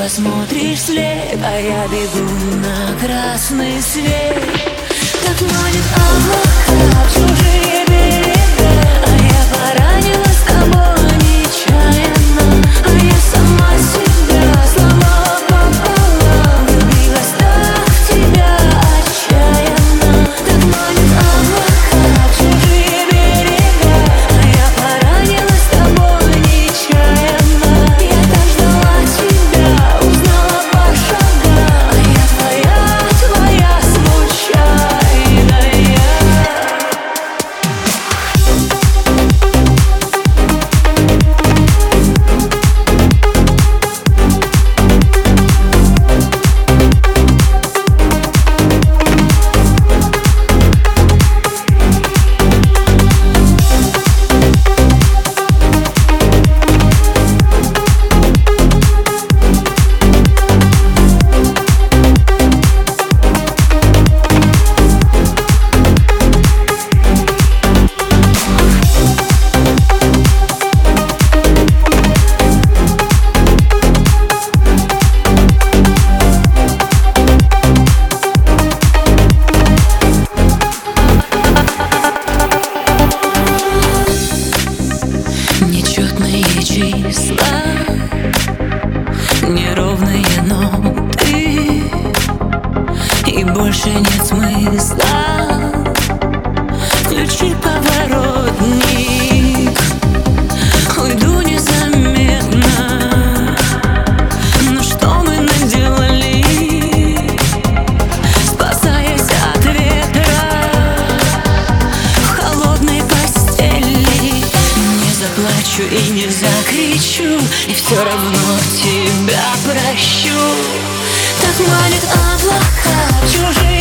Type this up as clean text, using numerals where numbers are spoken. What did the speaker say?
посмотришь вслед, а я бегу на красный свет. Так манит облака в чужие берега, а я поранила с тобой нечаянно, а я сама себя сломала пополам, влюбилась так в тебя отчаянно. Так манит облака в чужие берега, а я поранила с тобой нечаянно. Я так ждала тебя, узнала по шагам, а я твоя случайная. Нечетные числа, неровные ноты, и больше нет смысла. Включи поворотник, уйду незаметно. Но что мы наделали, спасаясь от ветра в холодной постели? Не заплачу и не закричу, и все равно тебя прощу. Так манит облака в чужие